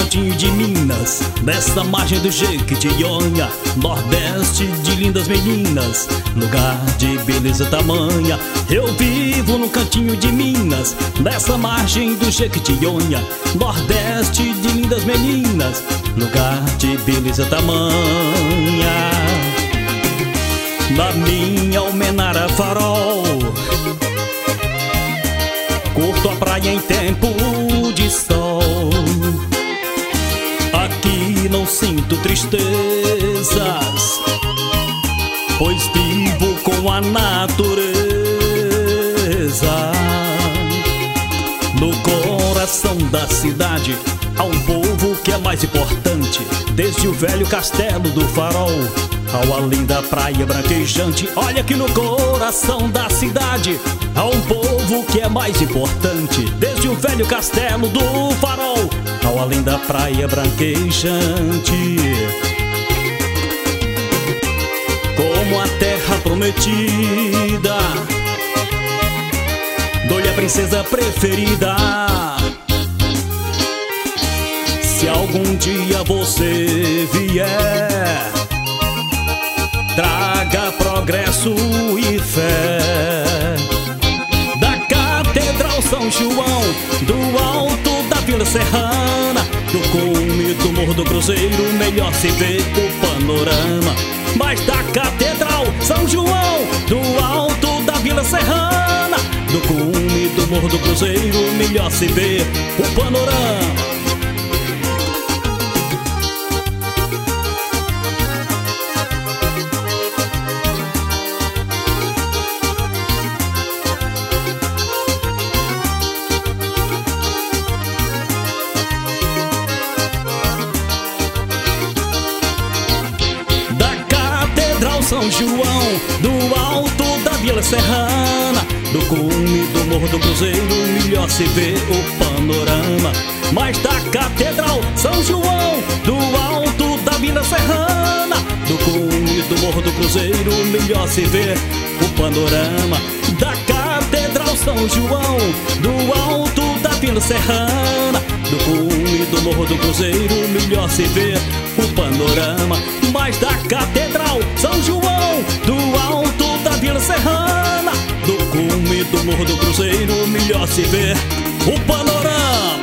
cantinho de Minas, nessa margem do Jequitinhonha, nordeste de lindas meninas, lugar de beleza tamanha. Eu vivo no cantinho de Minas, nessa margem do Jequitinhonha, nordeste de lindas meninas, lugar de beleza tamanha. Na minha almenara farol, curto a praia em tempo de sol. Aqui não sinto tristezas, pois vivo com a natureza. No coração da cidade há um povo que é mais importante, desde o velho castelo do farol ao além da praia branquejante. Olha que no coração da cidade há um povo que é mais importante, desde o velho castelo do farol ao além da praia branquejante. Como a terra prometida, dou-lhe a princesa preferida. Se algum dia você vier, traga progresso e fé. Da Catedral São João, do alto da Vila Serrana, do cume do Morro do Cruzeiro, melhor se vê o panorama. Mas da Catedral São João, do alto da Vila Serrana, do cume do Morro do Cruzeiro, melhor se vê o panorama. São João, do alto da Vila Serrana, do cume do Morro do Cruzeiro, melhor se vê o panorama. Mas da Catedral São João, do alto da Vila Serrana, do cume do Morro do Cruzeiro, melhor se vê o panorama. Da Catedral São João, do alto da Vila Serrana, do cume do Morro do Cruzeiro, melhor se vê o panorama. Mas da Catedral São João, do alto da Vila Serrana, do cume do Morro do Cruzeiro, melhor se vê o panorama.